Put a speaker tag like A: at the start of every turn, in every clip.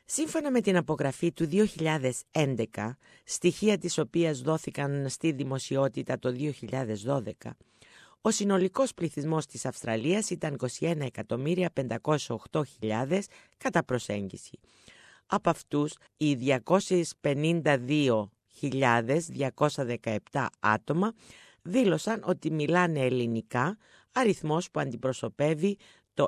A: Σύμφωνα με την απογραφή του 2011, στοιχεία τις οποίες δόθηκαν στη δημοσιότητα το 2012, ο συνολικός πληθυσμός της Αυστραλίας ήταν 21.508.000 κατά προσέγγιση. Από αυτούς, οι 252.217 άτομα δήλωσαν ότι μιλάνε ελληνικά, αριθμός που αντιπροσωπεύει το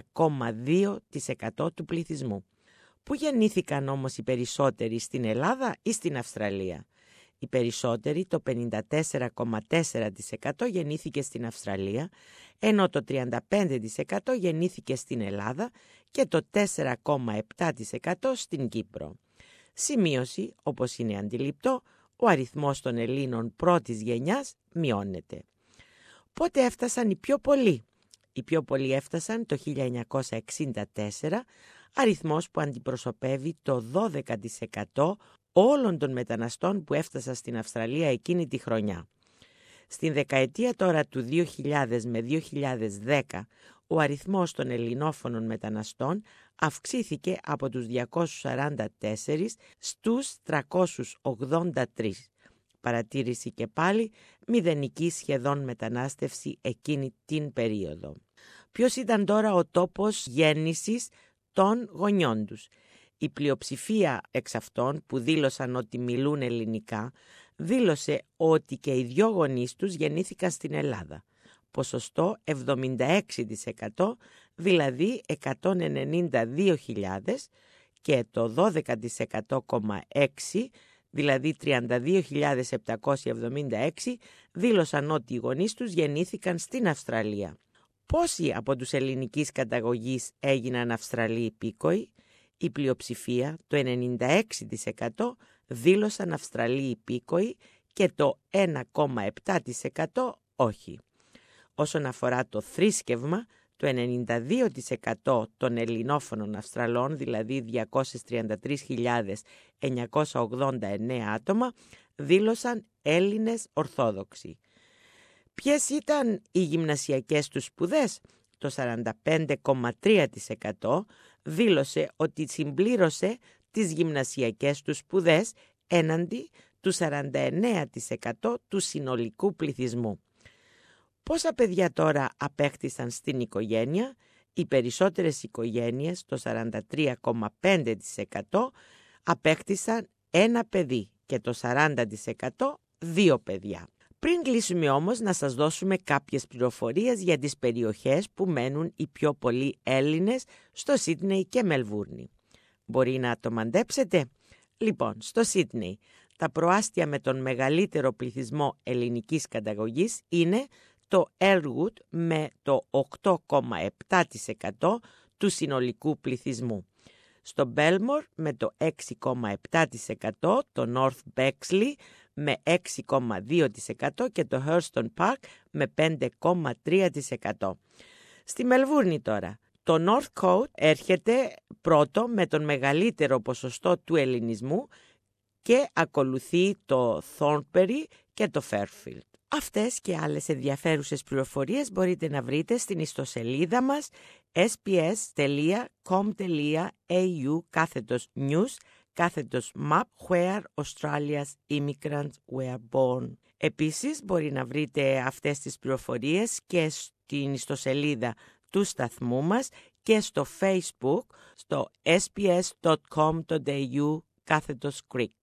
A: 1,2% του πληθυσμού. Πού γεννήθηκαν όμως οι περισσότεροι, στην Ελλάδα ή στην Αυστραλία? Οι περισσότεροι, το 54,4% γεννήθηκε στην Αυστραλία, ενώ το 35% γεννήθηκε στην Ελλάδα και το 4,7% στην Κύπρο. Σημείωση, όπως είναι αντιληπτό, ο αριθμός των Ελλήνων πρώτης γενιάς μειώνεται. Πότε έφτασαν οι πιο πολλοί? Οι πιο πολλοί έφτασαν το 1964, αριθμός που αντιπροσωπεύει το 12% όλων των μεταναστών που έφτασαν στην Αυστραλία εκείνη τη χρονιά. Στην δεκαετία τώρα του 2000 με 2010, ο αριθμός των ελληνόφωνων μεταναστών αυξήθηκε από τους 244 στους 383. Παρατήρηση και πάλι μηδενική σχεδόν μετανάστευση εκείνη την περίοδο. Ποιος ήταν τώρα ο τόπος γέννησης των γονιών τους? Η πλειοψηφία εξ αυτών που δήλωσαν ότι μιλούν ελληνικά δήλωσε ότι και οι δυο γονείς τους γεννήθηκαν στην Ελλάδα. Ποσοστό 76%, δηλαδή 192.000, και το 12,6%, δηλαδή 32.776, δήλωσαν ότι οι γονείς τους γεννήθηκαν στην Αυστραλία. Πόσοι από τους ελληνικής καταγωγής έγιναν Αυστραλοί υπήκοοι? Η πλειοψηφία, το 96%, δήλωσαν Αυστραλοί υπήκοοι και το 1,7% όχι. Όσον αφορά το θρήσκευμα, το 92% των ελληνόφωνων Αυστραλών, δηλαδή 233.989 άτομα, δήλωσαν Έλληνες Ορθόδοξοι. Ποιες ήταν οι γυμνασιακές τους σπουδές? Το 45,3% δήλωσε ότι συμπλήρωσε τις γυμνασιακές τους σπουδές έναντι του 49% του συνολικού πληθυσμού. Πόσα παιδιά τώρα απέκτησαν στην οικογένεια? Οι περισσότερες οικογένειες, το 43,5%, απέκτησαν ένα παιδί και το 40% δύο παιδιά. Πριν κλείσουμε όμως, να σας δώσουμε κάποιες πληροφορίες για τις περιοχές που μένουν οι πιο πολλοί Έλληνες στο Σίδνεϊ και Μελβούρνη. Μπορεί να το μαντέψετε? Λοιπόν, στο Σίδνεϊ τα προάστια με τον μεγαλύτερο πληθυσμό ελληνικής καταγωγής είναι το Elwood με το 8,7% του συνολικού πληθυσμού. Στο Μπέλμορ με το 6,7%, το North Bexley με 6,2% και το Hurston Park με 5,3%. Στη Μελβούρνη τώρα, το North Coast έρχεται πρώτο με τον μεγαλύτερο ποσοστό του ελληνισμού και ακολουθεί το Thornbury και το Fairfield. Αυτές και άλλες ενδιαφέρουσες πληροφορίες μπορείτε να βρείτε στην ιστοσελίδα μας sbs.com.au/news/map where Australia's immigrants were born. Επίσης μπορεί να βρείτε αυτές τις πληροφορίες και στην ιστοσελίδα του σταθμού μας και στο Facebook στο sbs.com.au/Greek.